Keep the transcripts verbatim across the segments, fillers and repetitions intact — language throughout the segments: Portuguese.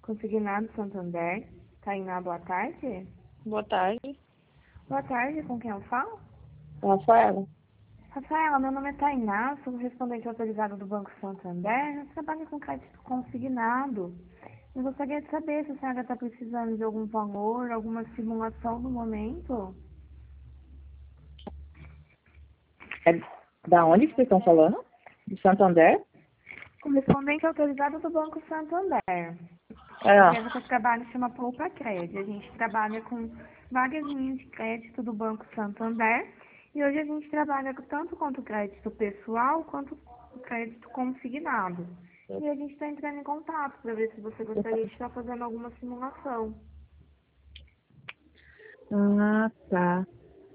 Consignado Santander. Tainá, boa tarde. Boa tarde. Boa tarde, com quem eu falo? Rafaela. Rafaela, meu nome é Tainá, sou correspondente autorizado do Banco Santander. Eu trabalho com crédito consignado. Eu gostaria de saber se a senhora está precisando de algum valor, alguma simulação no momento. É da onde que vocês estão falando? De Santander? Correspondente autorizado do Banco Santander. É, A ó. empresa que eu trabalho chama Poupa Crédito. A gente trabalha com várias linhas de crédito do Banco Santander. E hoje a gente trabalha tanto quanto crédito pessoal, quanto crédito consignado. E a gente está entrando em contato para ver se você gostaria de estar fazendo alguma simulação. Ah, tá.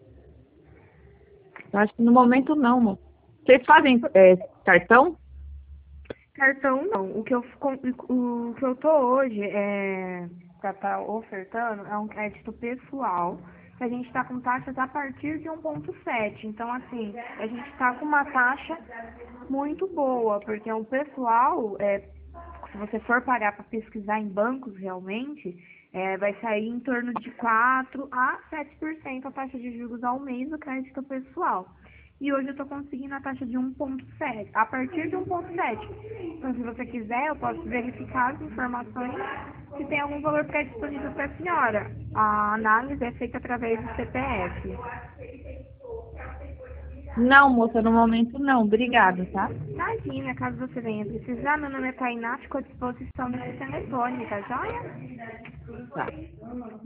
Acho que no momento não, moço. Vocês fazem é, cartão? Cartão não. O que eu, o que eu tô hoje é, para estar ofertando é um crédito pessoal, que a gente está com taxas a partir de um ponto sete. Então, assim, a gente está com uma taxa muito boa, porque o pessoal, é, se você for parar para pesquisar em bancos realmente, é, vai sair em torno de quatro a sete por cento a taxa de juros ao mês do crédito pessoal. E hoje eu estou conseguindo a taxa de um ponto sete, a partir de um ponto sete. Então, se você quiser, eu posso verificar as informações se tem algum valor que é disponível para a senhora. A análise é feita através do C P F. Não, moça, no momento não. Obrigada, tá? Imagina, caso você venha precisar, meu nome é Tainá, fico à disposição nesse telefone, tá joia? Tá.